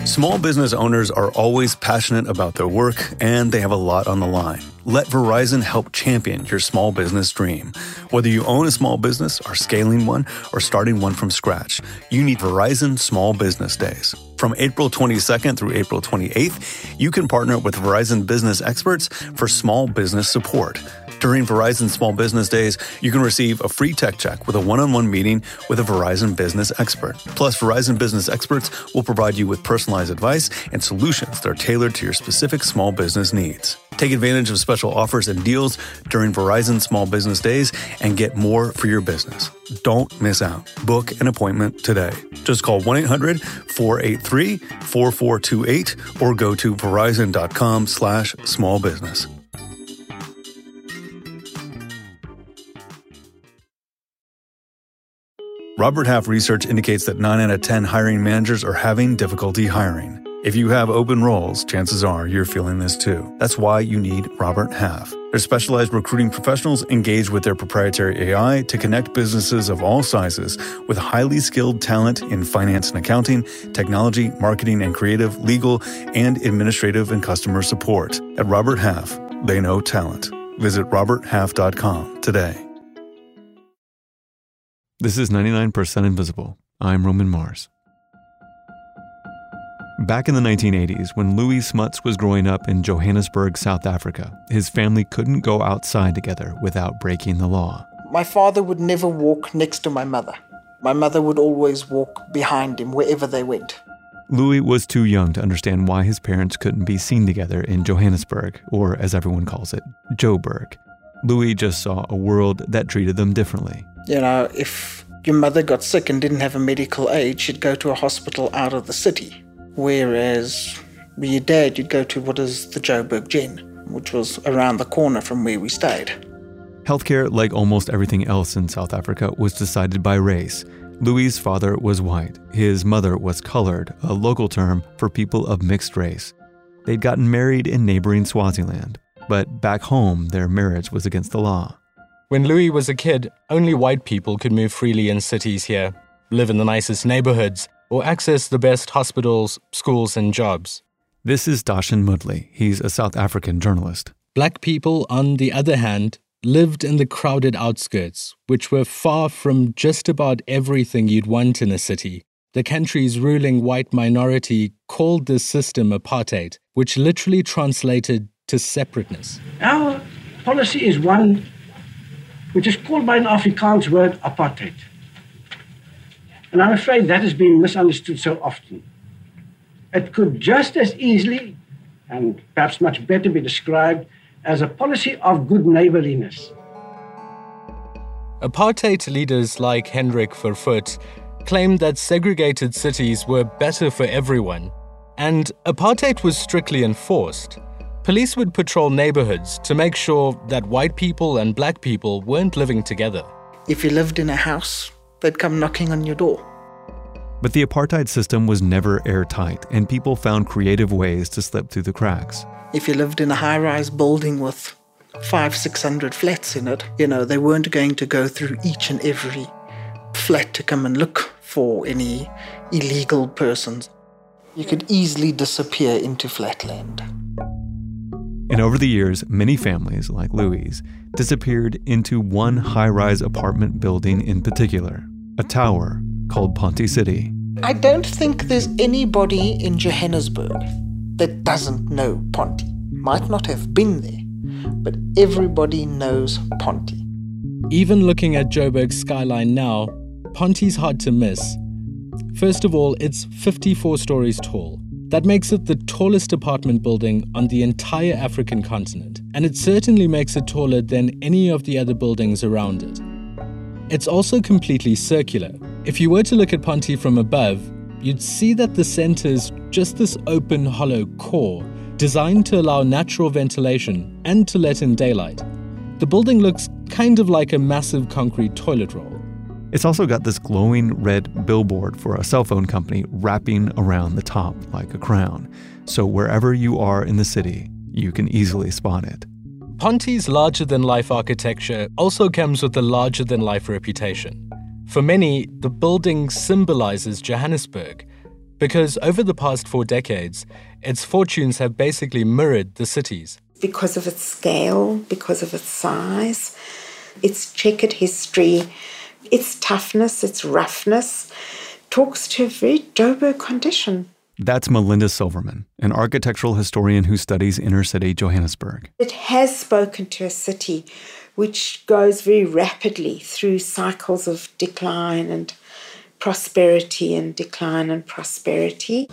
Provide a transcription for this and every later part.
Small business owners are always passionate about their work, and they have a lot on the line. Let Verizon help champion your small business dream. Whether you own a small business, are scaling one, or starting one from scratch, you need Verizon Small Business Days. From April 22nd through April 28th, you can partner with Verizon business experts for small business support. During Verizon Small Business Days, you can receive a free tech check with a one-on-one meeting with a Verizon business expert. Plus, Verizon business experts will provide you with personalized advice and solutions that are tailored to your specific small business needs. Take advantage of special offers and deals during Verizon Small Business Days and get more for your business. Don't miss out. Book an appointment today. Just call 1-800-483-4428 or go to verizon.com/smallbusiness. Robert Half research indicates that 9 out of 10 hiring managers are having difficulty hiring. If you have open roles, chances are you're feeling this too. That's why you need Robert Half. Their specialized recruiting professionals engage with their proprietary AI to connect businesses of all sizes with highly skilled talent in finance and accounting, technology, marketing and creative, legal, and administrative and customer support. At Robert Half, they know talent. Visit roberthalf.com today. This is 99% Invisible. I'm Roman Mars. Back in the 1980s, when Louis Smuts was growing up in Johannesburg, South Africa, his family couldn't go outside together without breaking the law. My father would never walk next to my mother. My mother would always walk behind him wherever they went. Louis was too young to understand why his parents couldn't be seen together in Johannesburg, or as everyone calls it, Joburg. Louis just saw a world that treated them differently. You know, if your mother got sick and didn't have a medical aid, she'd go to a hospital out of the city. Whereas with your dad, you'd go to what is the Joburg Gen, which was around the corner from where we stayed. Healthcare, like almost everything else in South Africa, was decided by race. Louis' father was white. His mother was colored, a local term for people of mixed race. They'd gotten married in neighboring Swaziland, but back home, their marriage was against the law. When Louis was a kid, only white people could move freely in cities here, live in the nicest neighborhoods, or access the best hospitals, schools, and jobs. This is Dashan Mudley. He's a South African journalist. Black people, on the other hand, lived in the crowded outskirts, which were far from just about everything you'd want in a city. The country's ruling white minority called this system apartheid, which literally translated to separateness. Our policy is one which is called by an Afrikaans word apartheid. And I'm afraid that has been misunderstood so often. It could just as easily, and perhaps much better, be described as a policy of good neighborliness. Apartheid leaders like Hendrik Verwoerd claimed that segregated cities were better for everyone, and apartheid was strictly enforced. Police would patrol neighborhoods to make sure that white people and black people weren't living together. If you lived in a house, they'd come knocking on your door. But the apartheid system was never airtight, and people found creative ways to slip through the cracks. If you lived in a high-rise building with 500-600 flats in it, they weren't going to go through each and every flat to come and look for any illegal persons. You could easily disappear into flatland. And over the years, many families, like Louis, disappeared into one high-rise apartment building in particular, a tower called Ponty City. I don't think there's anybody in Johannesburg that doesn't know Ponty. Might not have been there, but everybody knows Ponty. Even looking at Joburg's skyline now, Ponty's hard to miss. First of all, it's 54 stories tall. That makes it the tallest apartment building on the entire African continent, and it certainly makes it taller than any of the other buildings around it. It's also completely circular. If you were to look at Ponty from above, you'd see that the center is just this open, hollow core designed to allow natural ventilation and to let in daylight. The building looks kind of like a massive concrete toilet roll. It's also got this glowing red billboard for a cell phone company wrapping around the top like a crown. So wherever you are in the city, you can easily spot it. Ponty's larger-than-life architecture also comes with a larger-than-life reputation. For many, the building symbolizes Johannesburg. because over the past 4 decades, its fortunes have basically mirrored the city's. Because of its scale, because of its size, its checkered history, its toughness, its roughness, talks to a very Joburg condition. That's Melinda Silverman, an architectural historian who studies inner-city Johannesburg. It has spoken to a city which goes very rapidly through cycles of decline and prosperity and decline and prosperity.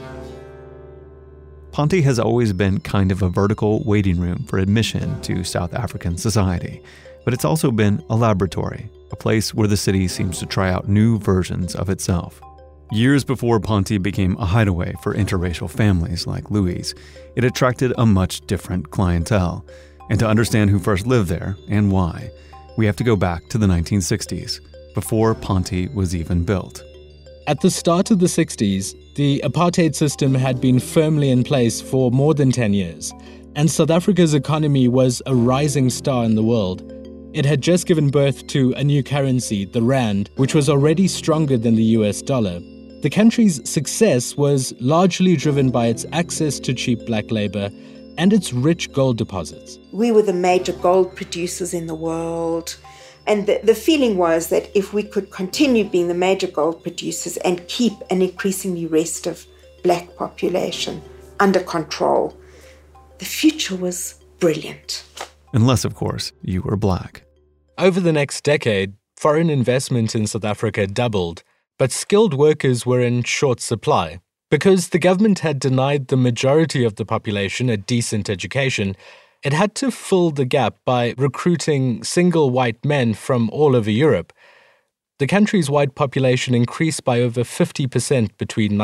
Ponte has always been kind of a vertical waiting room for admission to South African society, but it's also been a laboratory, a place where the city seems to try out new versions of itself. Years before Ponte became a hideaway for interracial families like Louis', it attracted a much different clientele. And to understand who first lived there and why, we have to go back to the 1960s, before Ponte was even built. At the start of the 60s, the apartheid system had been firmly in place for more than 10 years, and South Africa's economy was a rising star in the world. It had just given birth to a new currency, the rand, which was already stronger than the US dollar. The country's success was largely driven by its access to cheap black labor and its rich gold deposits. We were the major gold producers in the world. And the feeling was that if we could continue being the major gold producers and keep an increasingly restive black population under control, the future was brilliant. Unless, of course, you were black. Over the next decade, foreign investment in South Africa doubled, but skilled workers were in short supply. Because the government had denied the majority of the population a decent education, it had to fill the gap by recruiting single white men from all over Europe. The country's white population increased by over 50% between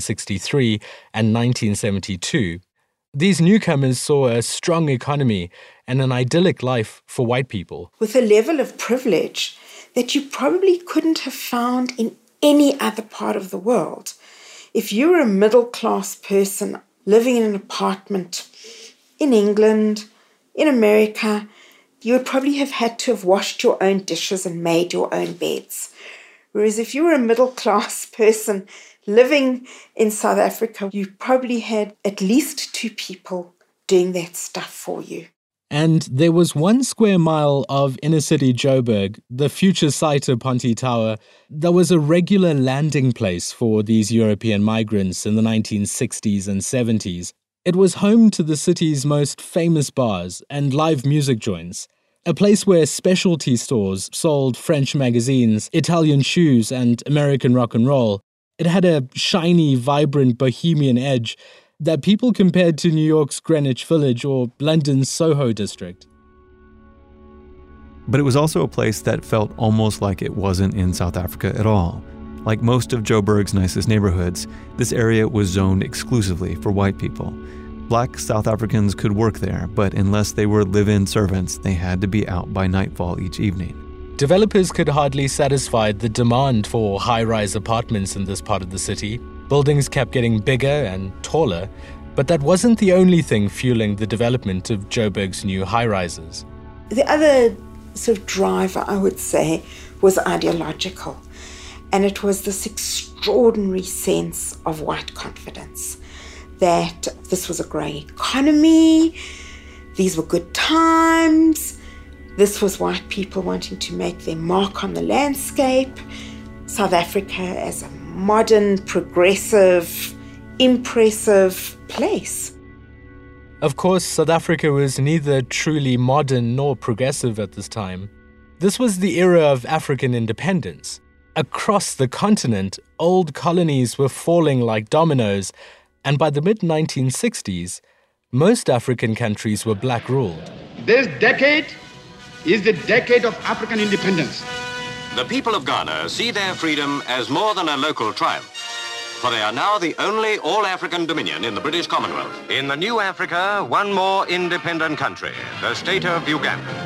1963 and 1972. These newcomers saw a strong economy and an idyllic life for white people. With a level of privilege that you probably couldn't have found in any other part of the world. If you were a middle-class person living in an apartment in England, in America, you would probably have had to have washed your own dishes and made your own beds. Whereas if you were a middle-class person living in South Africa, you probably had at least 2 people doing that stuff for you. And there was 1 square mile of inner-city Joburg, the future site of Ponte Tower, that was a regular landing place for these European migrants in the 1960s and 70s. It was home to the city's most famous bars and live music joints, a place where specialty stores sold French magazines, Italian shoes, and American rock and roll. It had a shiny, vibrant bohemian edge that people compared to New York's Greenwich Village or London's Soho district. But it was also a place that felt almost like it wasn't in South Africa at all. Like most of Joburg's nicest neighborhoods, this area was zoned exclusively for white people. Black South Africans could work there, but unless they were live-in servants, they had to be out by nightfall each evening. Developers could hardly satisfy the demand for high-rise apartments in this part of the city. Buildings kept getting bigger and taller, but that wasn't the only thing fueling the development of Joburg's new high-rises. The other sort of driver, I would say, was ideological. And it was this extraordinary sense of white confidence that this was a growing economy, these were good times, this was white people wanting to make their mark on the landscape, South Africa as a modern, progressive, impressive place. Of course, South Africa was neither truly modern nor progressive at this time. This was the era of African independence. Across the continent, old colonies were falling like dominoes, and by the mid-1960s, most African countries were black-ruled. This decade is the decade of African independence. The people of Ghana see their freedom as more than a local triumph, for they are now the only all-African dominion in the British Commonwealth. In the new Africa, one more independent country, the state of Uganda.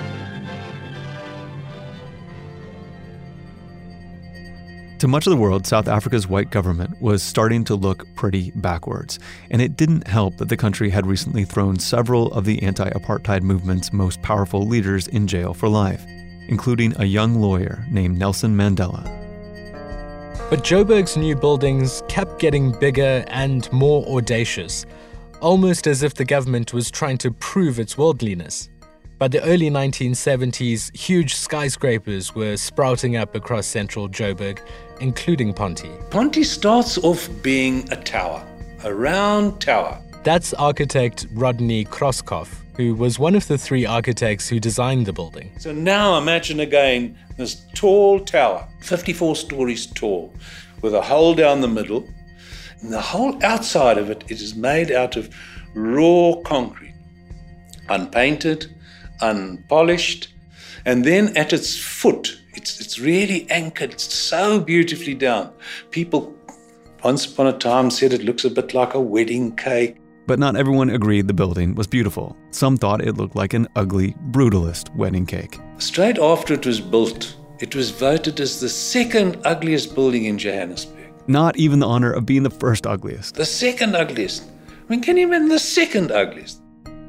To much of the world, South Africa's white government was starting to look pretty backwards, and it didn't help that the country had recently thrown several of the anti-apartheid movement's most powerful leaders in jail for life, including a young lawyer named Nelson Mandela. But Joburg's new buildings kept getting bigger and more audacious, almost as if the government was trying to prove its worldliness. By the early 1970s, huge skyscrapers were sprouting up across central Joburg, including Ponty. Ponty starts off being a tower, a round tower. That's architect Rodney Kroskopf, who was one of the three architects who designed the building. So now imagine again this tall tower, 54 stories tall, with a hole down the middle. And the whole outside of it is made out of raw concrete, unpainted, unpolished. And then at its foot, it's really anchored so beautifully down. People once upon a time said it looks a bit like a wedding cake. But not everyone agreed the building was beautiful. Some thought it looked like an ugly, brutalist wedding cake. Straight after it was built, it was voted as the second ugliest building in Johannesburg. Not even the honor of being the first ugliest. The second ugliest. I mean, can you imagine the second ugliest?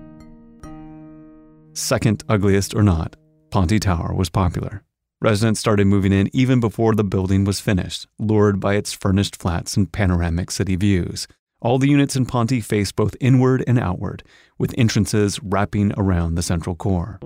Second ugliest or not, Ponty Tower was popular. Residents started moving in even before the building was finished, lured by its furnished flats and panoramic city views. All the units in Ponty faced both inward and outward, with entrances wrapping around the central core.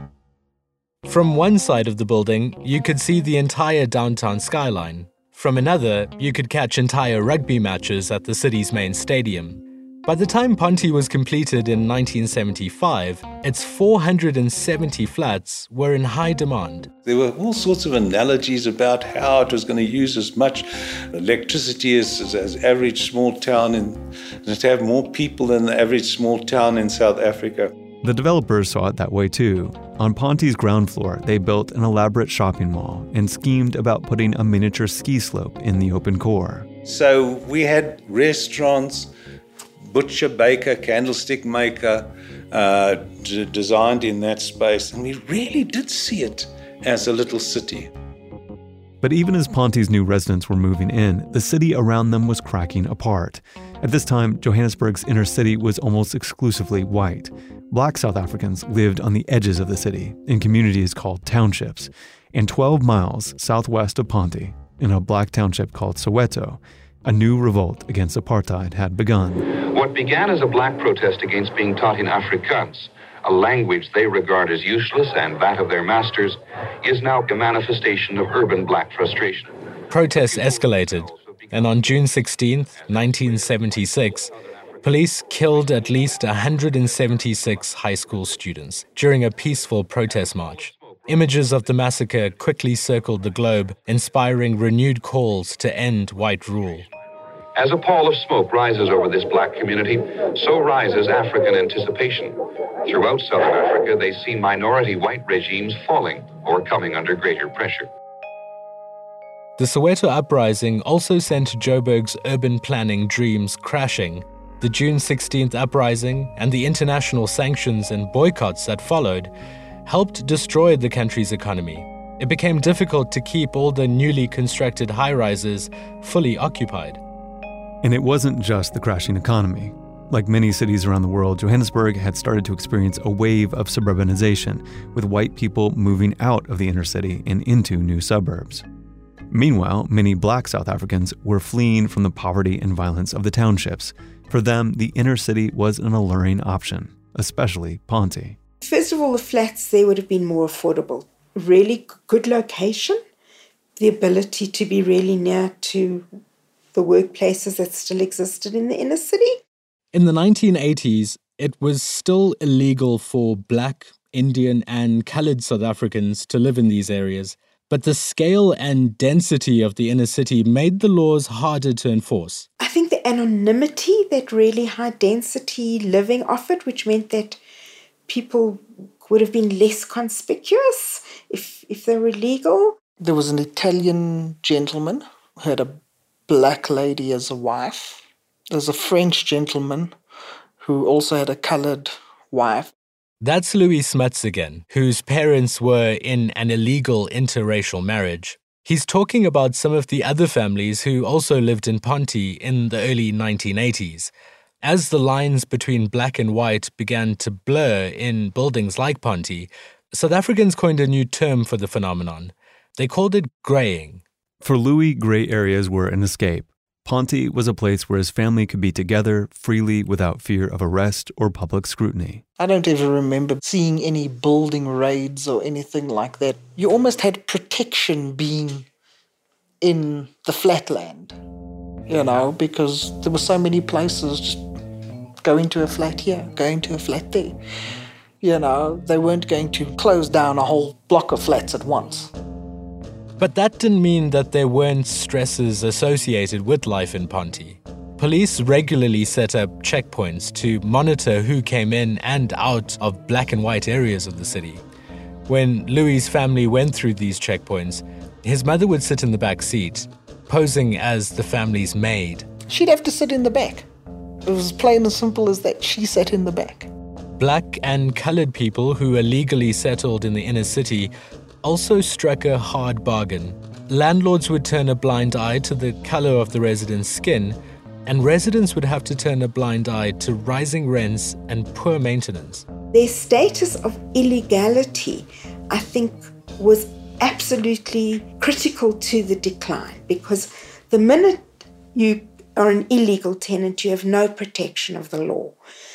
From one side of the building, you could see the entire downtown skyline. From another, you could catch entire rugby matches at the city's main stadium. By the time Ponty was completed in 1975, its 470 flats were in high demand. There were all sorts of analogies about how it was going to use as much electricity as average small town and to have more people than the average small town in South Africa. The developers saw it that way too. On Ponty's ground floor, they built an elaborate shopping mall and schemed about putting a miniature ski slope in the open core. So we had restaurants, butcher, baker, candlestick maker, designed in that space. And we really did see it as a little city. But even as Ponty's new residents were moving in, the city around them was cracking apart. At this time, Johannesburg's inner city was almost exclusively white. Black South Africans lived on the edges of the city, in communities called townships. And 12 miles southwest of Ponty, in a black township called Soweto, a new revolt against apartheid had begun. What began as a black protest against being taught in Afrikaans, a language they regard as useless and that of their masters, is now a manifestation of urban black frustration. Protests escalated, and on June 16, 1976, police killed at least 176 high school students during a peaceful protest march. Images of the massacre quickly circled the globe, inspiring renewed calls to end white rule. As a pall of smoke rises over this black community, so rises African anticipation. Throughout Southern Africa, they see minority white regimes falling or coming under greater pressure. The Soweto uprising also sent Joburg's urban planning dreams crashing. The June 16th uprising and the international sanctions and boycotts that followed helped destroy the country's economy. It became difficult to keep all the newly constructed high-rises fully occupied. And it wasn't just the crashing economy. Like many cities around the world, Johannesburg had started to experience a wave of suburbanization, with white people moving out of the inner city and into new suburbs. Meanwhile, many black South Africans were fleeing from the poverty and violence of the townships. For them, the inner city was an alluring option, especially Ponty. First of all, the flats there would have been more affordable. Really good location, the ability to be really near to the workplaces that still existed in the inner city. In the 1980s, it was still illegal for Black, Indian, and coloured South Africans to live in these areas, but the scale and density of the inner city made the laws harder to enforce. I think the anonymity that really high density living offered, which meant that people would have been less conspicuous if they were legal. There was an Italian gentleman who had a black lady as a wife. There was a French gentleman who also had a coloured wife. That's Louis Smuts again, whose parents were in an illegal interracial marriage. He's talking about some of the other families who also lived in Ponty in the early 1980s. As the lines between black and white began to blur in buildings like Ponty, South Africans coined a new term for the phenomenon. They called it greying. For Louis, gray areas were an escape. Ponte was a place where his family could be together freely without fear of arrest or public scrutiny. I don't ever remember seeing any building raids or anything like that. You almost had protection being in the flatland, because there were so many places, just go into a flat here, go into a flat there. They weren't going to close down a whole block of flats at once. But that didn't mean that there weren't stresses associated with life in Ponte. Police regularly set up checkpoints to monitor who came in and out of black and white areas of the city. When Louis' family went through these checkpoints, his mother would sit in the back seat, posing as the family's maid. She'd have to sit in the back. It was plain and simple as that. She sat in the back. Black and colored people who were legally settled in the inner city also struck a hard bargain. Landlords would turn a blind eye to the color of the residents' skin, and residents would have to turn a blind eye to rising rents and poor maintenance. Their status of illegality, I think, was absolutely critical to the decline, because the minute you are an illegal tenant, you have no protection of the law.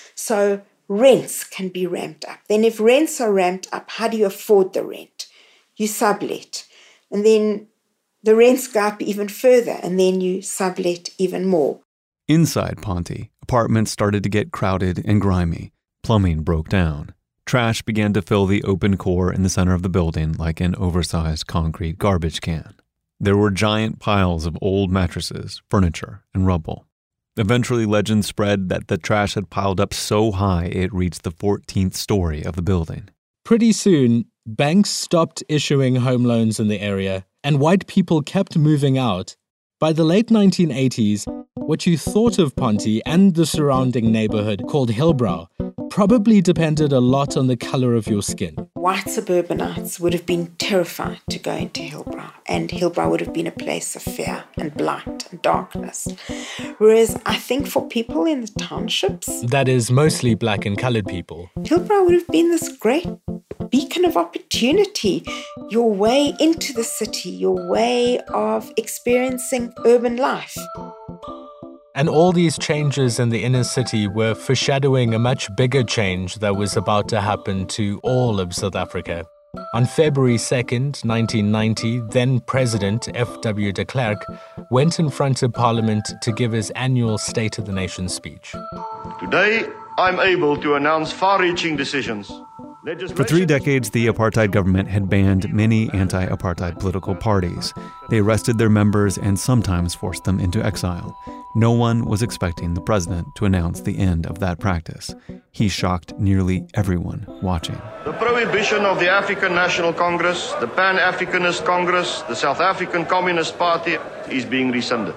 So rents can be ramped up. Then if rents are ramped up, how do you afford the rent? You sublet, and then the rents go up even further, and then you sublet even more. Inside Ponte, apartments started to get crowded and grimy. Plumbing broke down. Trash began to fill the open core in the center of the building like an oversized concrete garbage can. There were giant piles of old mattresses, furniture, and rubble. Eventually, legends spread that the trash had piled up so high it reached the 14th story of the building. Pretty soon, banks stopped issuing home loans in the area, and white people kept moving out. By the late 1980s, what you thought of Ponte and the surrounding neighborhood called Hillbrow probably depended a lot on the color of your skin. White suburbanites would have been terrified to go into Hillbrow, and Hillbrow would have been a place of fear and blight and darkness. Whereas I think for people in the townships, that is mostly black and colored people, Hillbrow would have been this great beacon of opportunity, your way into the city, your way of experiencing urban life. And all these changes in the inner city were foreshadowing a much bigger change that was about to happen to all of South Africa. On February 2nd, 1990, then President F.W. de Klerk went in front of Parliament to give his annual State of the Nation speech. Today, I'm able to announce far-reaching decisions. For 3 decades, the apartheid government had banned many anti-apartheid political parties. They arrested their members and sometimes forced them into exile. No one was expecting the president to announce the end of that practice. He shocked nearly everyone watching. The prohibition of the African National Congress, the Pan-Africanist Congress, the South African Communist Party is being rescinded.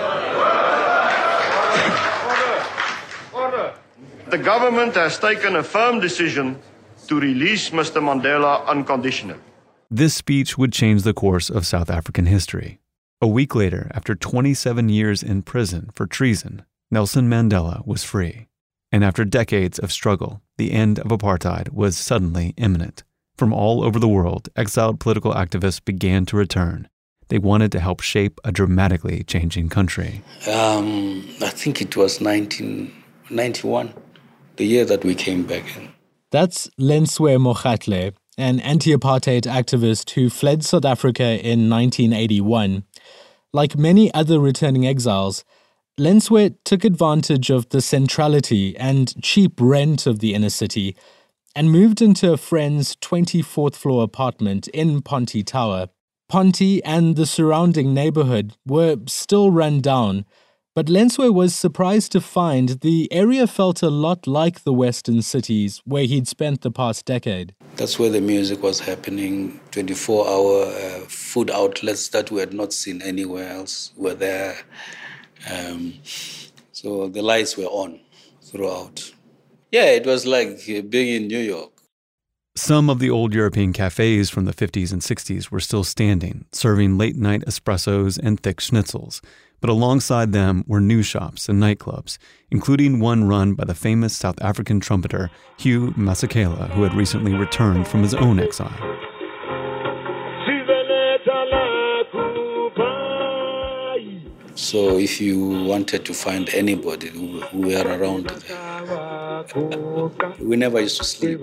Order. The government has taken a firm decision to release Mr. Mandela unconditionally. This speech would change the course of South African history. A week later, after 27 years in prison for treason, Nelson Mandela was free. And after decades of struggle, the end of apartheid was suddenly imminent. From all over the world, exiled political activists began to return. They wanted to help shape a dramatically changing country. I think it was 1991, the year that we came back in. That's Lenswe Mogatle, an anti-apartheid activist who fled South Africa in 1981. Like many other returning exiles, Lenswe took advantage of the centrality and cheap rent of the inner city and moved into a friend's 24th floor apartment in Ponte Tower. Ponte and the surrounding neighborhood were still run down, but Lenswe was surprised to find the area felt a lot like the Western cities where he'd spent the past decade. That's where the music was happening. 24-hour food outlets that we had not seen anywhere else were there. So the lights were on throughout. Yeah, it was like being in New York. Some of the old European cafes from the 50s and 60s were still standing, serving late-night espressos and thick schnitzels. But alongside them were new shops and nightclubs, including one run by the famous South African trumpeter Hugh Masekela, who had recently returned from his own exile. So if you wanted to find anybody who were around there, we never used to sleep.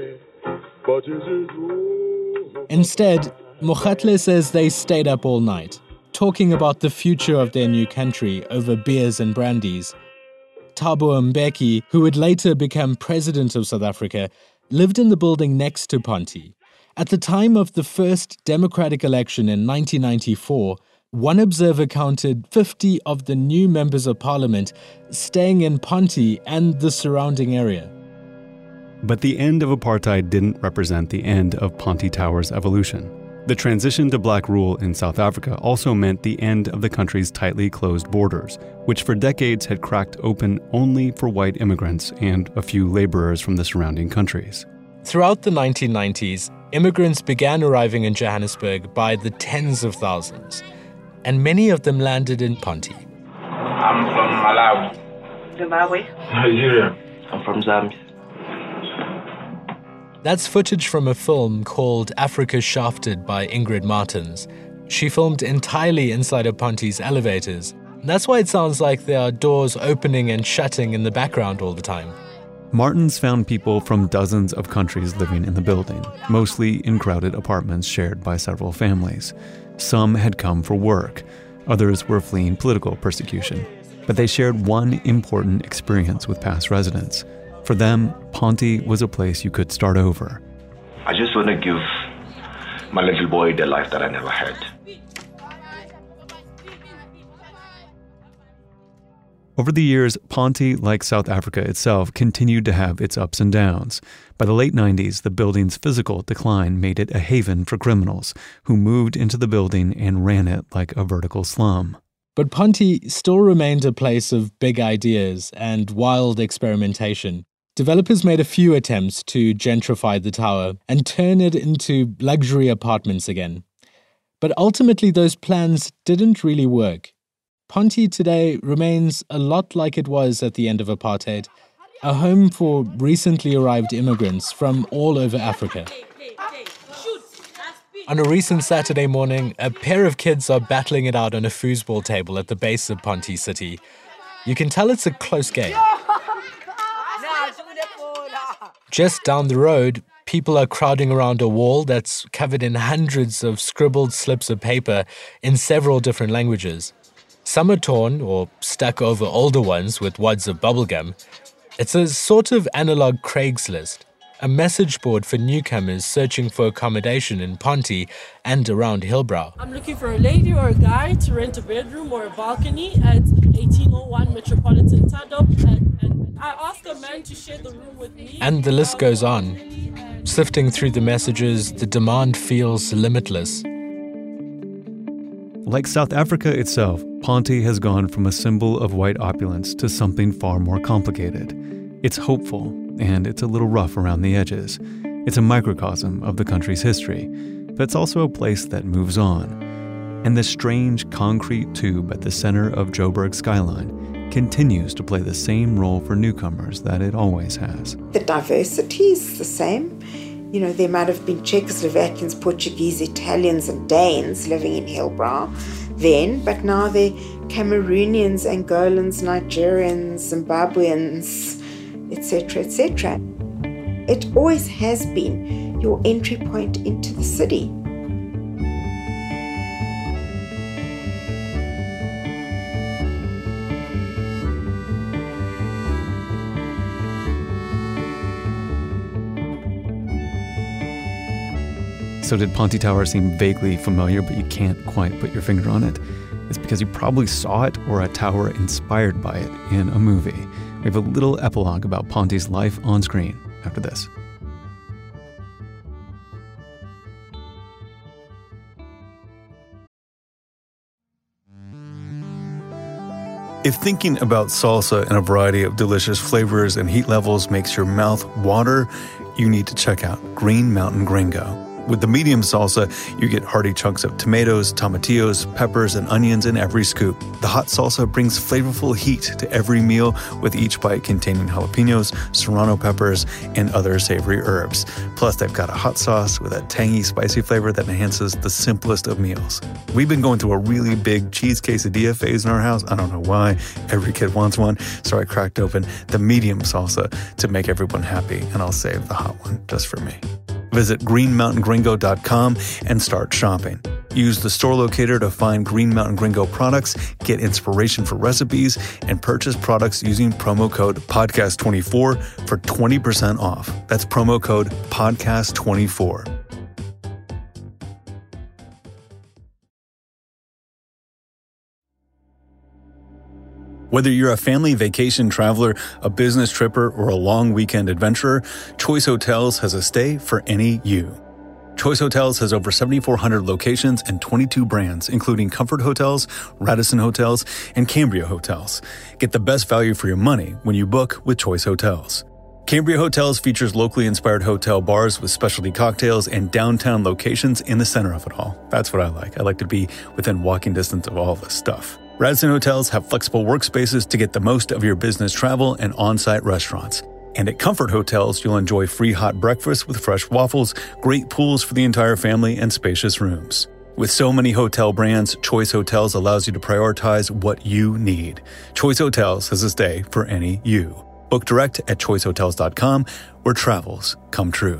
Instead, Mokgatle says they stayed up all night, talking about the future of their new country over beers and brandies. Thabo Mbeki, who would later become president of South Africa, lived in the building next to Ponty. At the time of the first democratic election in 1994, one observer counted 50 of the new members of parliament staying in Ponty and the surrounding area. But the end of apartheid didn't represent the end of Ponty Tower's evolution. The transition to black rule in South Africa also meant the end of the country's tightly closed borders, which for decades had cracked open only for white immigrants and a few laborers from the surrounding countries. Throughout the 1990s, immigrants began arriving in Johannesburg by the tens of thousands, and many of them landed in Ponty. I'm from Malawi. Zimbabwe. Nigeria. I'm from Zambia. That's footage from a film called Africa Shafted by Ingrid Martins. She filmed entirely inside of Ponty's elevators. That's why it sounds like there are doors opening and shutting in the background all the time. Martins found people from dozens of countries living in the building, mostly in crowded apartments shared by several families. Some had come for work. Others were fleeing political persecution. But they shared one important experience with past residents. For them, Ponty was a place you could start over. I just want to give my little boy the life that I never had. Over the years, Ponty, like South Africa itself, continued to have its ups and downs. By the late 90s, the building's physical decline made it a haven for criminals who moved into the building and ran it like a vertical slum. But Ponty still remained a place of big ideas and wild experimentation. Developers made a few attempts to gentrify the tower and turn it into luxury apartments again. But ultimately, those plans didn't really work. Ponty today remains a lot like it was at the end of apartheid, a home for recently arrived immigrants from all over Africa. On a recent Saturday morning, a pair of kids are battling it out on a foosball table at the base of Ponty City. You can tell it's a close game. Just down the road, people are crowding around a wall that's covered in hundreds of scribbled slips of paper in several different languages. Some are torn or stuck over older ones with wads of bubblegum. It's a sort of analog Craigslist, a message board for newcomers searching for accommodation in Ponty and around Hillbrow. I'm looking for a lady or a guy to rent a bedroom or a balcony at 1801 Metropolitan Tadop. And I asked a man to share the room with me. And the list goes on. Sifting through the messages, the demand feels limitless. Like South Africa itself, Ponty has gone from a symbol of white opulence to something far more complicated. It's hopeful, and it's a little rough around the edges. It's a microcosm of the country's history, but it's also a place that moves on. And the strange concrete tube at the center of Joburg skyline continues to play the same role for newcomers that it always has. The diversity is the same. You know, there might have been Czechoslovakians, Portuguese, Italians, and Danes living in Hillbrow then, but now they're Cameroonians, Angolans, Nigerians, Zimbabweans, etc., etc. It always has been your entry point into the city. So did Ponty Tower seem vaguely familiar, but you can't quite put your finger on it? It's because you probably saw it or a tower inspired by it in a movie. We have a little epilogue about Ponty's life on screen after this. If thinking about salsa and a variety of delicious flavors and heat levels makes your mouth water, you need to check out Green Mountain Gringo. With the medium salsa, you get hearty chunks of tomatoes, tomatillos, peppers, and onions in every scoop. The hot salsa brings flavorful heat to every meal, with each bite containing jalapenos, serrano peppers, and other savory herbs. Plus, they've got a hot sauce with a tangy, spicy flavor that enhances the simplest of meals. We've been going through a really big cheese quesadilla phase in our house. I don't know why. Every kid wants one, so I cracked open the medium salsa to make everyone happy, and I'll save the hot one just for me. Visit greenmountaingringo.com and start shopping. Use the store locator to find Green Mountain Gringo products, get inspiration for recipes, and purchase products using promo code PODCAST24 for 20% off. That's promo code PODCAST24. Whether you're a family vacation traveler, a business tripper, or a long weekend adventurer, Choice Hotels has a stay for any you. Choice Hotels has over 7,400 locations and 22 brands, including Comfort Hotels, Radisson Hotels, and Cambria Hotels. Get the best value for your money when you book with Choice Hotels. Cambria Hotels features locally inspired hotel bars with specialty cocktails and downtown locations in the center of it all. That's what I like. I like to be within walking distance of all this stuff. Radisson Hotels have flexible workspaces to get the most of your business travel and on-site restaurants. And at Comfort Hotels, you'll enjoy free hot breakfast with fresh waffles, great pools for the entire family, and spacious rooms. With so many hotel brands, Choice Hotels allows you to prioritize what you need. Choice Hotels has a stay for any you. Book direct at choicehotels.com, where travels come true.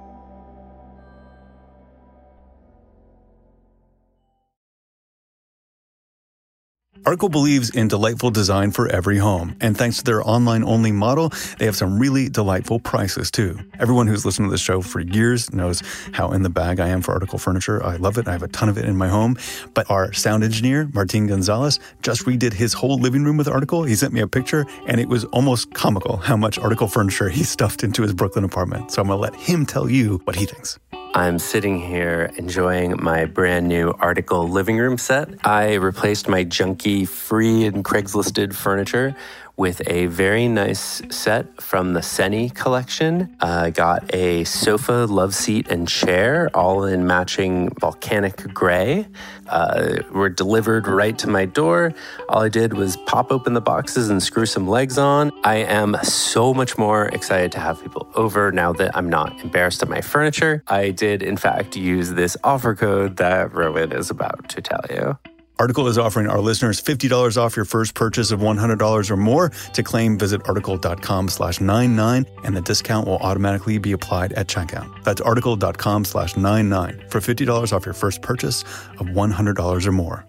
Article believes in delightful design for every home, and thanks to their online-only model, they have some really delightful prices, too. Everyone who's listened to this show for years knows how in the bag I am for Article furniture. I love it. I have a ton of it in my home. But our sound engineer, Martin Gonzalez, just redid his whole living room with Article. He sent me a picture, and it was almost comical how much Article furniture he stuffed into his Brooklyn apartment. So I'm going to let him tell you what he thinks. I'm sitting here enjoying my brand new Article living room set. I replaced my junky free and Craigslisted furniture with a very nice set from the Seni collection. I got a sofa, love seat, and chair, all in matching volcanic gray. Were delivered right to my door. All I did was pop open the boxes and screw some legs on. I am so much more excited to have people over now that I'm not embarrassed of my furniture. I did, in fact, use this offer code that Rowan is about to tell you. Article is offering our listeners $50 off your first purchase of $100 or more. To claim, visit article.com/99, and the discount will automatically be applied at checkout. That's article.com/99 for $50 off your first purchase of $100 or more.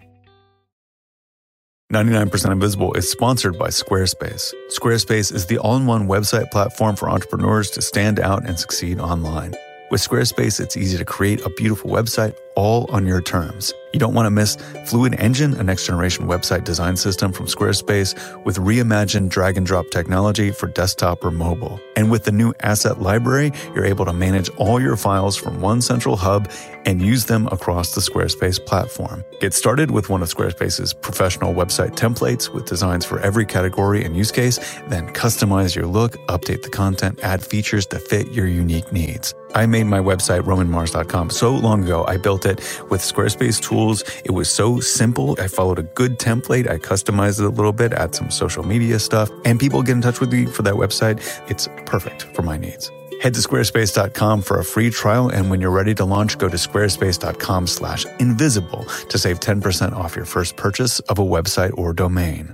99% Invisible is sponsored by Squarespace. Squarespace is the all-in-one website platform for entrepreneurs to stand out and succeed online. With Squarespace, it's easy to create a beautiful website all on your terms. You don't want to miss Fluid Engine, a next-generation website design system from Squarespace with reimagined drag-and-drop technology for desktop or mobile. And with the new Asset Library, you're able to manage all your files from one central hub and use them across the Squarespace platform. Get started with one of Squarespace's professional website templates with designs for every category and use case, then customize your look, update the content, add features to fit your unique needs. I made my website, romanmars.com, so long ago. I built it with Squarespace tools. It was so simple. I followed a good template. I customized it a little bit, add some social media stuff, and people get in touch with me for that website. It's perfect for my needs. Head to squarespace.com for a free trial, and when you're ready to launch, go to squarespace.com/invisible to save 10% off your first purchase of a website or domain.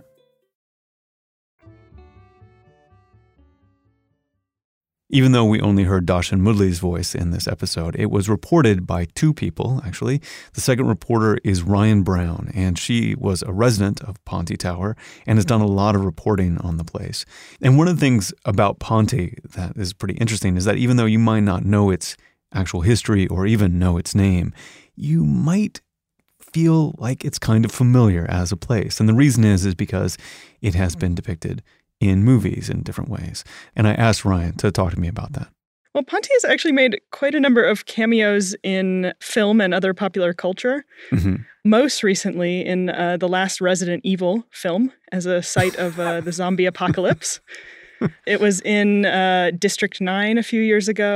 Even though we only heard Dashan Mudli's voice in this episode, it was reported by two people, actually. The second reporter is Ryan Brown, and she was a resident of Ponte Tower and has done a lot of reporting on the place. And one of the things about Ponte that is pretty interesting is that even though you might not know its actual history or even know its name, you might feel like it's kind of familiar as a place. And the reason is because it has been depicted in movies in different ways. And I asked Ryan to talk to me about that. Well, Ponte has actually made quite a number of cameos in film and other popular culture. Mm-hmm. Most recently in the last Resident Evil film as a site of the zombie apocalypse. It was in District 9 a few years ago.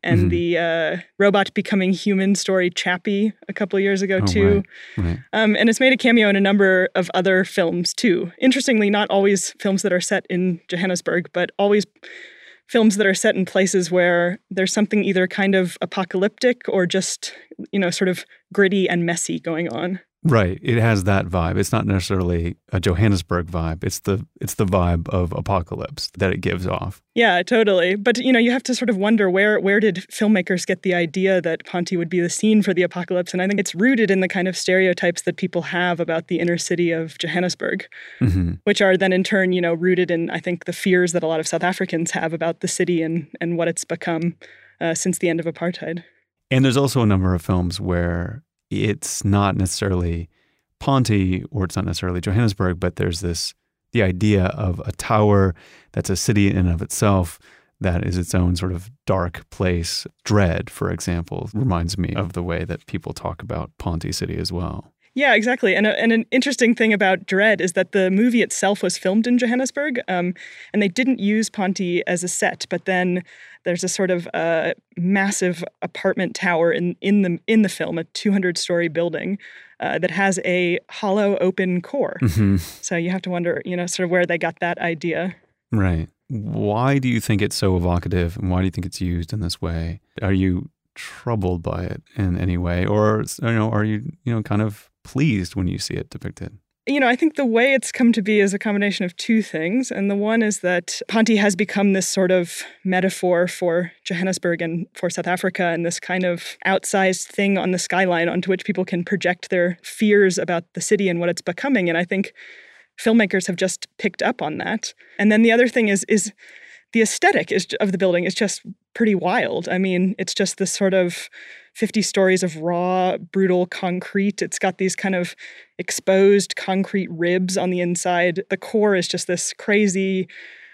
and the robot becoming human story Chappie a couple of years ago too. Right. And it's made a cameo in a number of other films too. Interestingly, not always films that are set in Johannesburg, but always films that are set in places where there's something either kind of apocalyptic or just, sort of gritty and messy going on. Right. It has that vibe. It's not necessarily a Johannesburg vibe. It's the vibe of apocalypse that it gives off. Yeah, totally. But, you have to sort of wonder where did filmmakers get the idea that Ponty would be the scene for the apocalypse? And I think it's rooted in the kind of stereotypes that people have about the inner city of Johannesburg, which are then in turn, rooted in, I think, the fears that a lot of South Africans have about the city and what it's become since the end of apartheid. And there's also a number of films where it's not necessarily Ponty or it's not necessarily Johannesburg, but there's the idea of a tower that's a city in and of itself that is its own sort of dark place. Dread, for example, reminds me of the way that people talk about Ponty City as well. Yeah, exactly. And an interesting thing about Dread is that the movie itself was filmed in Johannesburg, and they didn't use Ponty as a set. But then there's a sort of massive apartment tower in the film, a 200-story building that has a hollow open core. So you have to wonder, sort of where they got that idea. Right. Why do you think it's so evocative, and why do you think it's used in this way? Are you troubled by it in any way, or are you kind of pleased when you see it depicted? I think the way it's come to be is a combination of two things. And the one is that Ponty has become this sort of metaphor for Johannesburg and for South Africa, and this kind of outsized thing on the skyline onto which people can project their fears about the city and what it's becoming. And I think filmmakers have just picked up on that. And then the other thing is the aesthetic of the building is just pretty wild. I mean, it's just this sort of 50 stories of raw, brutal concrete. It's got these kind of exposed concrete ribs on the inside. The core is just this crazy,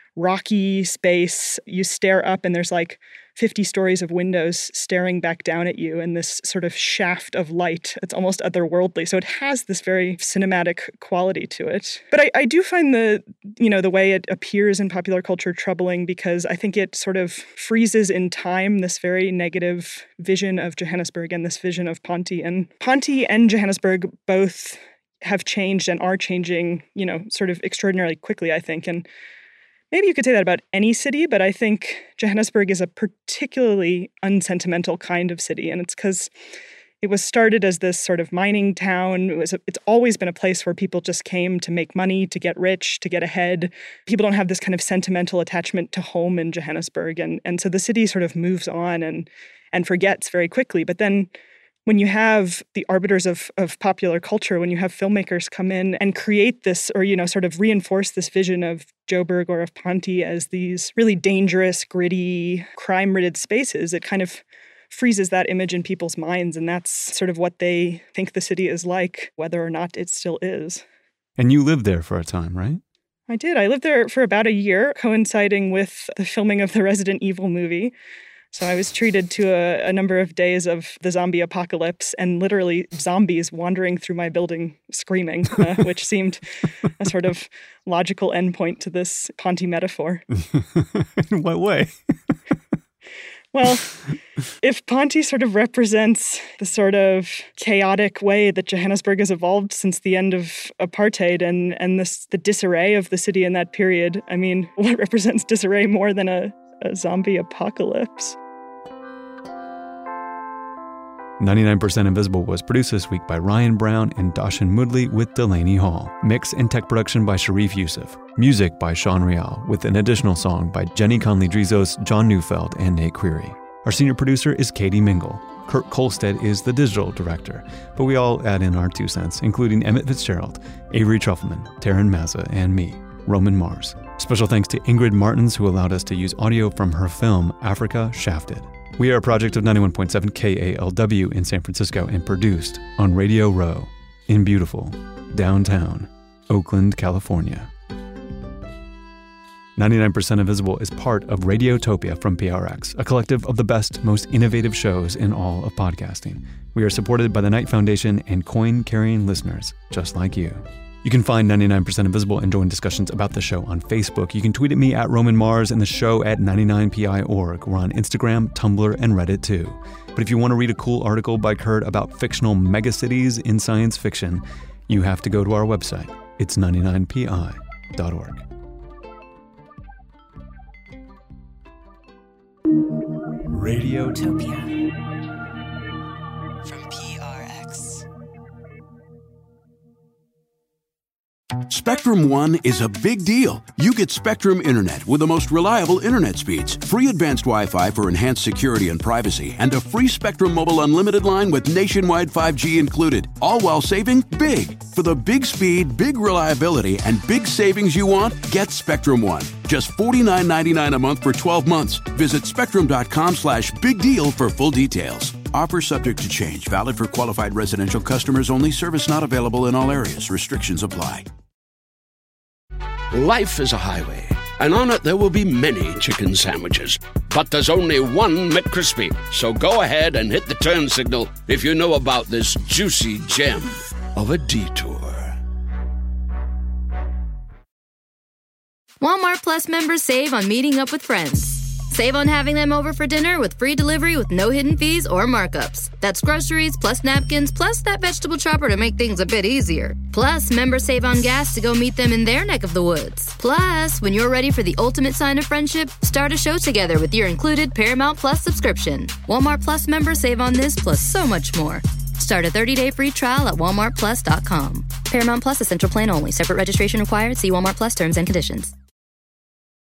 rocky space. You stare up and there's like 50 stories of windows staring back down at you and this sort of shaft of light. It's almost otherworldly. So it has this very cinematic quality to it. But I do find the way it appears in popular culture troubling, because I think it sort of freezes in time this very negative vision of Johannesburg and this vision of Ponty. And Ponty and Johannesburg both have changed and are changing, sort of extraordinarily quickly, I think. And maybe you could say that about any city, but I think Johannesburg is a particularly unsentimental kind of city. And it's because it was started as this sort of mining town. It's always been a place where people just came to make money, to get rich, to get ahead. People don't have this kind of sentimental attachment to home in Johannesburg. And so the city sort of moves on and forgets very quickly. But then when you have the arbiters of popular culture, when you have filmmakers come in and create this or, sort of reinforce this vision of Joburg or of Ponty as these really dangerous, gritty, crime-ridden spaces, it kind of freezes that image in people's minds. And that's sort of what they think the city is like, whether or not it still is. And you lived there for a time, right? I did. I lived there for about a year, coinciding with the filming of the Resident Evil movie. So I was treated to a number of days of the zombie apocalypse and literally zombies wandering through my building screaming, which seemed a sort of logical endpoint to this Ponty metaphor. In what way? Well, if Ponty sort of represents the sort of chaotic way that Johannesburg has evolved since the end of apartheid and the disarray of the city in that period, I mean, what represents disarray more than a zombie apocalypse? 99% Invisible was produced this week by Ryan Brown and Dashan Mudley with Delaney Hall. Mix and tech production by Sharif Youssef. Music by Sean Real, with an additional song by Jenny Conley-Drizos, John Neufeld, and Nate Query. Our senior producer is Katie Mingle. Kurt Kolstead is the digital director, but we all add in our 2 cents, including Emmett Fitzgerald, Avery Trufelman, Taryn Mazza, and me, Roman Mars. Special thanks to Ingrid Martins, who allowed us to use audio from her film, Africa Shafted. We are a project of 91.7 KALW in San Francisco and produced on Radio Row in beautiful downtown Oakland, California. 99% Invisible is part of Radiotopia from PRX, a collective of the best, most innovative shows in all of podcasting. We are supported by the Knight Foundation and coin-carrying listeners just like you. You can find 99% Invisible and join discussions about the show on Facebook. You can tweet at me at Roman Mars and the show at 99pi.org. We're on Instagram, Tumblr, and Reddit too. But if you want to read a cool article by Kurt about fictional megacities in science fiction, you have to go to our website. It's 99pi.org. Radiotopia from PRX. Spectrum One is a big deal. You get Spectrum Internet with the most reliable internet speeds, free advanced Wi-Fi for enhanced security and privacy, and a free Spectrum Mobile Unlimited line with nationwide 5G included, all while saving big. For the big speed, big reliability, and big savings you want, get Spectrum One. Just $49.99 a month for 12 months. Visit spectrum.com/big deal for full details. Offer subject to change. Valid for qualified residential customers only. Service not available in all areas. Restrictions apply. Life is a highway, and on it there will be many chicken sandwiches. But there's only one McCrispy. So go ahead and hit the turn signal if you know about this juicy gem of a detour. Walmart Plus members save on meeting up with friends. Save on having them over for dinner with free delivery with no hidden fees or markups. That's groceries, plus napkins, plus that vegetable chopper to make things a bit easier. Plus, members save on gas to go meet them in their neck of the woods. Plus, when you're ready for the ultimate sign of friendship, start a show together with your included Paramount Plus subscription. Walmart Plus members save on this plus so much more. Start a 30-day free trial at walmartplus.com. Paramount Plus Essential Plan only. Separate registration required. See Walmart Plus terms and conditions.